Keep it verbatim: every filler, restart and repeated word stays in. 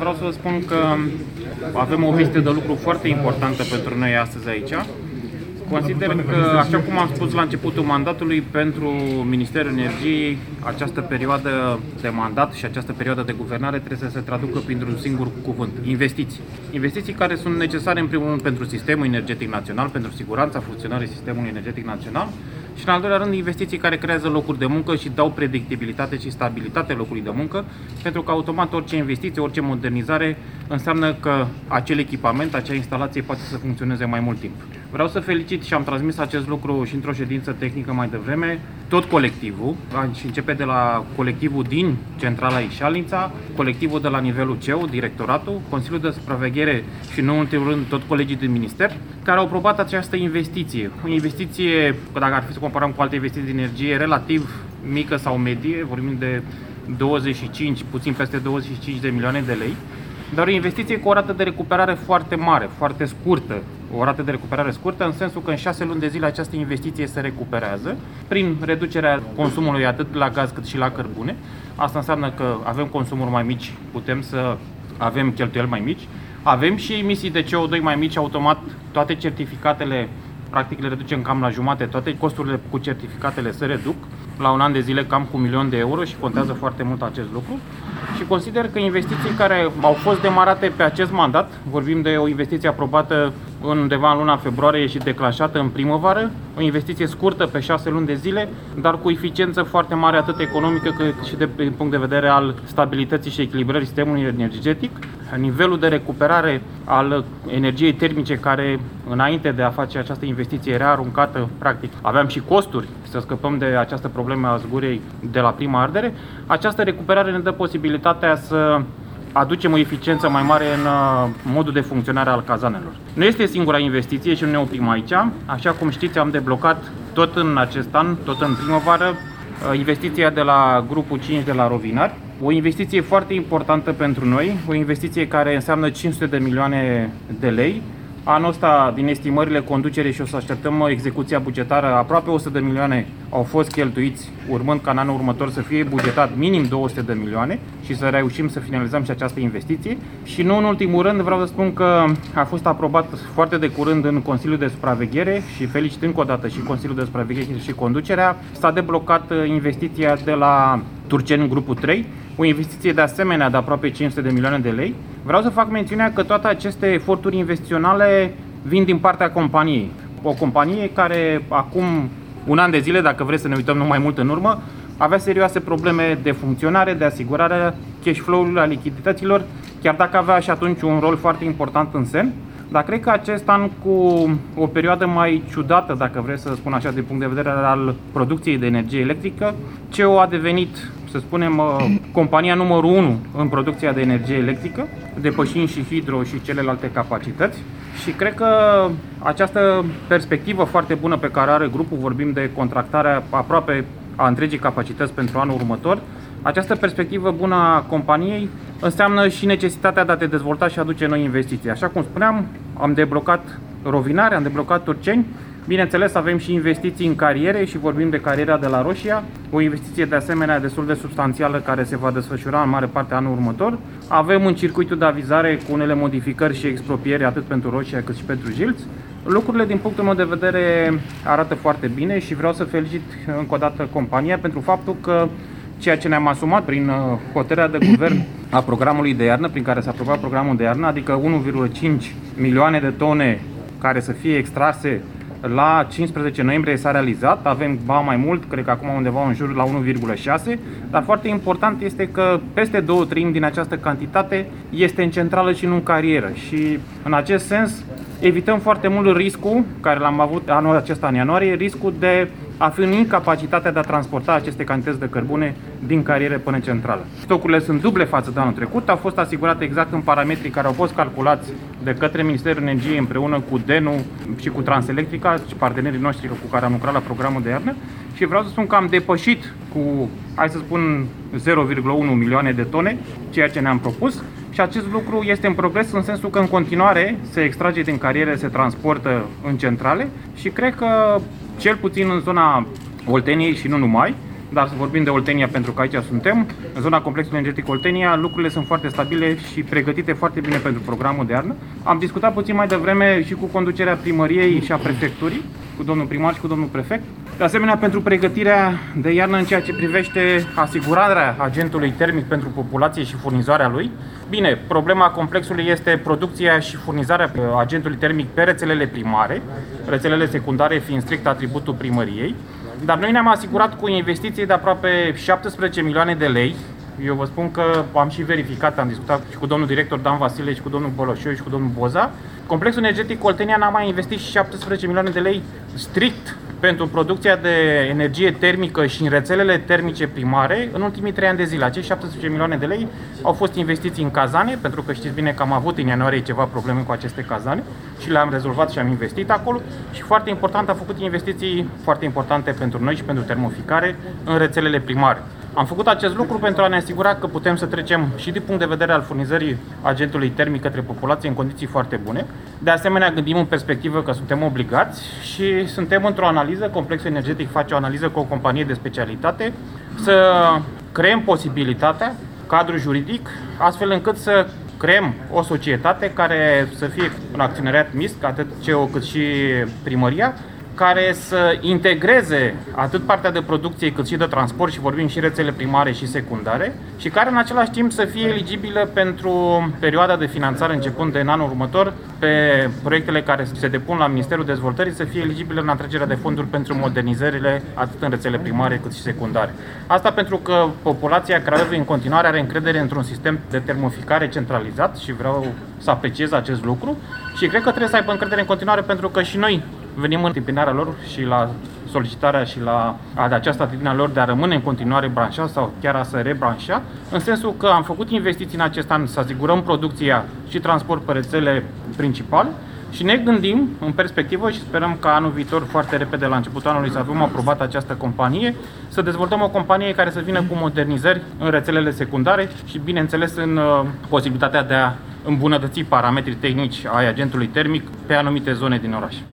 vreau să vă spun că avem o vizită de lucru foarte importantă pentru noi astăzi aici. Consider că, așa cum am spus la începutul mandatului, pentru Ministerul Energiei, această perioadă de mandat și această perioadă de guvernare trebuie să se traducă printr-un singur cuvânt: investiții. Investiții care sunt necesare în primul rând pentru sistemul energetic național, pentru siguranța funcționării sistemului energetic național și, în al doilea rând, investiții care creează locuri de muncă și dau predictibilitate și stabilitate locului de muncă, pentru că automat orice investiție, orice modernizare înseamnă că acel echipament, acea instalație poate să funcționeze mai mult timp. Vreau să felicit și am transmis acest lucru și într-o ședință tehnică mai devreme, tot colectivul, și începe de la colectivul din Centrala Ișalnița, colectivul de la nivelul C E U, directoratul, Consiliul de Supraveghere și, în ultimul rând, tot colegii din minister, care au aprobat această investiție. O investiție, dacă ar fi să comparăm cu alte investiții de energie, relativ mică sau medie, vorbim de douăzeci și cinci, puțin peste douăzeci și cinci de milioane de lei, dar o investiție cu o rată de recuperare foarte mare, foarte scurtă. O rată de recuperare scurtă în sensul că în șase luni de zile această investiție se recuperează prin reducerea consumului atât la gaz cât și la cărbune. Asta înseamnă că avem consumuri mai mici, putem să avem cheltuieli mai mici, avem și emisii de C O doi mai mici, automat toate certificatele, practic le reducem cam la jumate, toate costurile cu certificatele se reduc la un an de zile cam cu un milion de euro și contează foarte mult acest lucru. Și consider că investiții care au fost demarate pe acest mandat, vorbim de o investiție aprobată undeva în luna februarie și declanșată în primăvară, o investiție scurtă pe șase luni de zile, dar cu eficiență foarte mare atât economică cât și de din punct de vedere al stabilității și echilibrării sistemului energetic. Nivelul de recuperare al energiei termice, care înainte de a face această investiție era aruncată, practic aveam și costuri să scăpăm de această problemă a zgurei de la prima ardere, această recuperare ne dă posibilitatea să aducem o eficiență mai mare în modul de funcționare al cazanelor. Nu este singura investiție și nu ne oprim aici. Așa cum știți, am deblocat tot în acest an, tot în primăvară, investiția de la grupul cinci de la Rovinari. O investiție foarte importantă pentru noi, o investiție care înseamnă cinci sute de milioane de lei. Anul ăsta, din estimările conducere și o să așteptăm execuția bugetară, aproape o sută de milioane au fost cheltuiți, urmând ca în anul următor să fie bugetat minim două sute de milioane și să reușim să finalizăm și această investiție. Și nu în ultimul rând, vreau să spun că a fost aprobat foarte de curând în Consiliul de Supraveghere și felicit încă o dată și Consiliul de Supraveghere și conducerea, s-a deblocat investiția de la Turceni grupul trei, o investiție de asemenea de aproape cinci sute de milioane de lei. Vreau să fac mențiunea că toate aceste eforturi investiționale vin din partea companiei. O companie care acum un an de zile, dacă vreți să ne uităm numai mult în urmă, avea serioase probleme de funcționare, de asigurare cash flow-ului, a lichidităților, chiar dacă avea și atunci un rol foarte important în semn. Dar cred că acest an, cu o perioadă mai ciudată, dacă vreți să spun așa, din punct de vedere al producției de energie electrică, C E O a devenit, să spunem, compania numărul unu în producția de energie electrică, depășind și hidro și celelalte capacități. Și cred că această perspectivă foarte bună pe care are grupul, vorbim de contractarea aproape a întregii capacități pentru anul următor, această perspectivă bună a companiei înseamnă și necesitatea de a te dezvolta și aduce noi investiții. Așa cum spuneam, am deblocat Rovinari, am deblocat Turceni, bineînțeles avem și investiții în cariere și vorbim de cariera de la Roșia, o investiție de asemenea destul de substanțială care se va desfășura în mare parte anul următor. Avem un circuitul de avizare cu unele modificări și expropiere atât pentru Roșia cât și pentru Jilț. Lucrurile din punctul meu de vedere arată foarte bine și vreau să felicit încă o dată compania pentru faptul că ceea ce ne-am asumat prin hotărârea de guvern a programului de iarnă, prin care s-a aprobat programul de iarnă, adică unu virgulă cinci milioane de tone care să fie extrase la cincisprezece noiembrie, s-a realizat. Avem ba mai mult, cred că acum undeva în jur la unu virgulă șase, dar foarte important este că peste două treimi din această cantitate este în centrală și nu în carieră și în acest sens evităm foarte mult riscul, care l-am avut anul acesta în ianuarie, riscul de a fi în incapacitatea de a transporta aceste cantități de cărbune din cariere până în centrală. Stocurile sunt duble față de anul trecut, au fost asigurate exact în parametrii care au fost calculați de către Ministerul Energiei împreună cu D E N U și cu Transelectrica și partenerii noștri cu care am lucrat la programul de iarnă și vreau să spun că am depășit cu, hai să spun, zero virgulă unu milioane de tone, ceea ce ne-am propus. Și acest lucru este în progres în sensul că în continuare se extrage din cariere, se transportă în centrale și cred că cel puțin în zona Olteniei și nu numai, dar să vorbim de Oltenia pentru că aici suntem. În zona complexului energetic Oltenia lucrurile sunt foarte stabile și pregătite foarte bine pentru programul de iarnă. Am discutat puțin mai devreme și cu conducerea primăriei și a prefecturii, cu domnul primar și cu domnul prefect. De asemenea, pentru pregătirea de iarnă în ceea ce privește asigurarea agentului termic pentru populație și furnizarea lui. Bine, problema complexului este producția și furnizarea agentului termic pe rețelele primare, rețelele secundare fiind strict atributul primăriei. Dar noi ne-am asigurat cu investiții de aproape șaptesprezece milioane de lei. Eu vă spun că am și verificat, am discutat și cu domnul director Dan Vasile și cu domnul Boloșoi și cu domnul Boza. Complexul energetic Oltenia n-a mai investit șaptesprezece milioane de lei strict pentru producția de energie termică și în rețelele termice primare în ultimii trei ani de zile. Acești șaptesprezece milioane de lei au fost investiții în cazane, pentru că știți bine că am avut în ianuarie ceva probleme cu aceste cazane și le-am rezolvat și am investit acolo. Și foarte important, a făcut investiții foarte importante pentru noi și pentru termoficare în rețelele primare. Am făcut acest lucru pentru a ne asigura că putem să trecem și din punct de vedere al furnizării agentului termic către populație în condiții foarte bune. De asemenea, gândim în perspectivă că suntem obligați și suntem într-o analiză, Complexul Energetic face o analiză cu o companie de specialitate, să creăm posibilitatea, cadrul juridic, astfel încât să creăm o societate care să fie un acționariat mixt, atât C E O cât și primăria, care să integreze atât partea de producție cât și de transport și vorbim și rețele primare și secundare și care în același timp să fie eligibilă pentru perioada de finanțare începând de în anul următor pe proiectele care se depun la Ministerul Dezvoltării să fie eligibile în atragerea de fonduri pentru modernizările atât în rețele primare cât și secundare. Asta pentru că populația Craiovei în continuare are încredere într-un sistem de termoficare centralizat și vreau să apreciez acest lucru și cred că trebuie să aibă încredere în continuare pentru că și noi venim în întâmpinarea lor și la solicitarea și la această atitudine lor de a rămâne în continuare branșat sau chiar a se rebranșa, în sensul că am făcut investiții în acest an să asigurăm producția și transport pe rețele principale și ne gândim în perspectivă și sperăm ca anul viitor, foarte repede la începutul anului, să avem aprobată această companie, să dezvoltăm o companie care să vină cu modernizări în rețelele secundare și, bineînțeles, în uh, posibilitatea de a îmbunătăți parametrii tehnici ai agentului termic pe anumite zone din oraș.